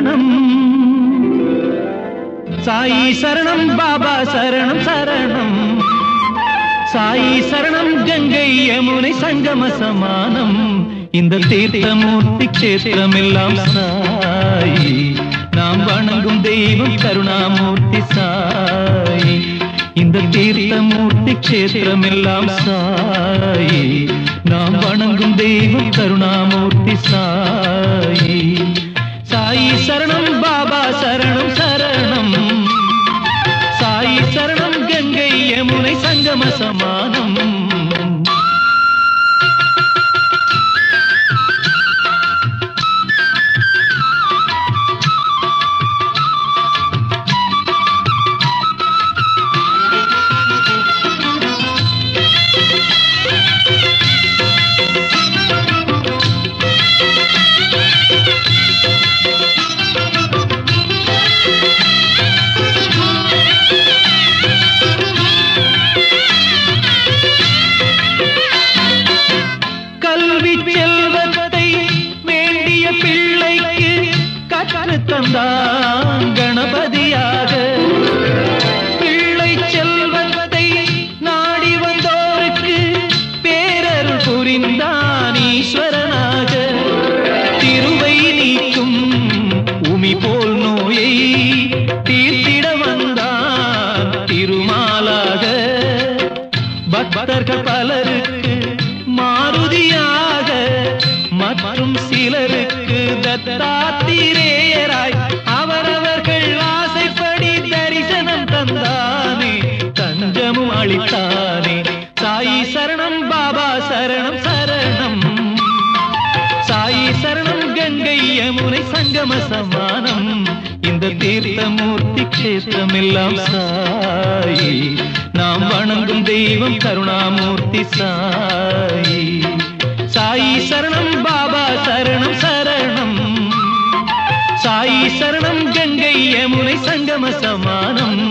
சரணம் சாயி சரணம் பாபா சரணம் சரணம் சாயி சரணம் கங்கை யமுனை சங்கம சமானம் இந்த தீர்த்தமூர்த்தி க்ஷேத்திரம் எல்லாம் சாயி நாம் வணங்கும் தெய்வம் கருணாமூர்த்தி சாயி இந்த தீர்த்தமூர்த்தி க்ஷேத்திரம் எல்லாம் சாயி நாம் வணங்கும் தெய்வம் கருணாமூர்த்தி சாயி சாயி சரணம் பாபா சரணம் சரணம் சாயி சரணம் கங்கை யமுனை சங்கம சமானம் தந்தான் கணபதியாக பிள்ளை செல்வத்தை நாடி வந்தோருக்கு பேரருள் புரிந்தான் ஈஸ்வரனாக திருவை நீக்கும் உமி போல் நோயை தீர்த்திட வந்தான் திருமாலாக பக்தர்கள் பலருக்கு மாருதியாக மற்றும் சிலருக்கு தத்தாத்திரேயராய் அவரவர்கள் ஆசைப்படி தரிசனம் தந்தானே தஞ்சமும் அளித்தானே சாயி சரணம் பாபா சரணம் சரணம் சாயி சரணம் கங்கை யமுனை சங்கம சமானம் இந்த தீர்த்தமூர்த்தி க்ஷேத்திரம் எல்லாம் சாயி நாம் வணங்கும் தெய்வம் கருணாமூர்த்தி சாயி சாயி சரணம் பாபா சரணம் சரணம் சாயி சரணம் கங்கை யமுனை சங்கம சமானம்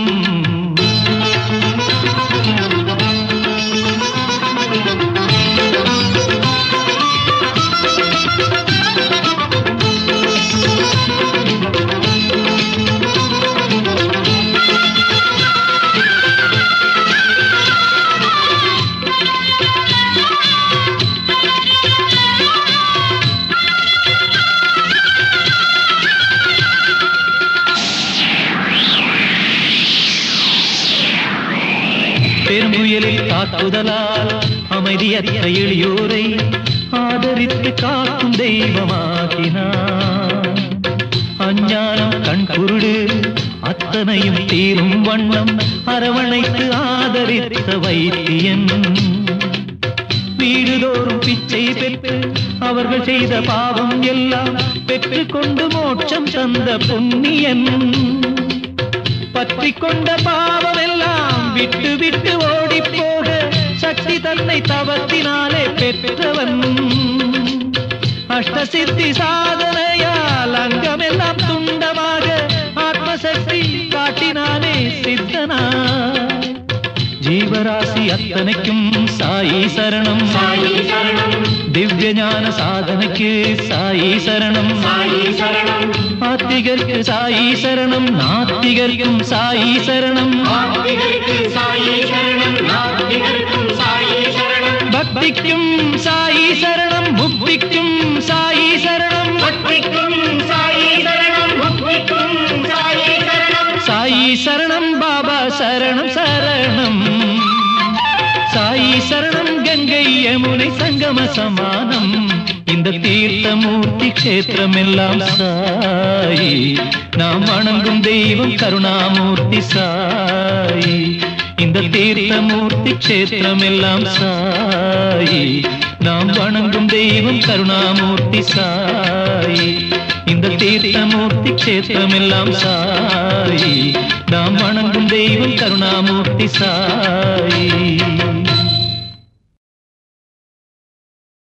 பெரும்புயலில் தாக்குதலால் அமைதியற்ற எளியோரை ஆதரித்து காக்கும் தெய்வமாகினார் அஞ்ஞானம் கண் குருடு அத்தனையும் தீரும் வண்ணம் அரவணைத்து ஆதரித்த வைத்தியன் வீடுதோறும் பிச்சை பெற்று அவர்கள் செய்த பாவம் எல்லாம் பெற்றுக் கொண்டு மோட்சம் தந்த புண்ணியன் பற்றி கொண்ட பாவம் எல்லாம் விட்டு விட்டு ஓடி போக சக்தி தன்னை தவத்தினாலே பெற்றவன் அஷ்டசித்தி சாதனையால் அங்கமெல்லாம் துண்டமாக ஆத்மசக்தி காட்டினானே சித்தனா ஜீவராசி அத்தனைக்கும் சாயி சரணம் சாயி சரணம் திவ்ய ஞான சாதனைக்கு சாயி சரணம் சாயி சரணம் ஆத்திகர்க்கு சாயி சரணம் நாத்திகர்க்கும் சாயி சரணம் ஆத்திகர்க்கு சாயி சரணம் நாத்திகர்க்கும் சாயி சரணம் பக்திக்கும் சாயி சரணம் முக்திக்கும் சாயி சரணம் பக்திக்கும் சாயி சரணம் முக்திக்கும் சாயி சரணம் சாயி சரணம் பாபா சரணம் சரணம் சாயி சரணம் கங்கை யமுனை சங்கம சமானம் இந்த தீர்த்தமூர்த்தி க்ஷேத்திரம் எல்லாம் சாயி நாம் வணங்கும் தெய்வம் கருணாமூர்த்தி சாயி இந்த தீர்த்தமூர்த்தி க்ஷேத்திரம் எல்லாம் சாயி நாம் வணங்கும் தெய்வம் கருணாமூர்த்தி சாயி இந்த தீர்த்தமூர்த்தி க்ஷேத்திரம் எல்லாம் சாயி நாம் வணங்கும் தெய்வம் கருணாமூர்த்தி சாயி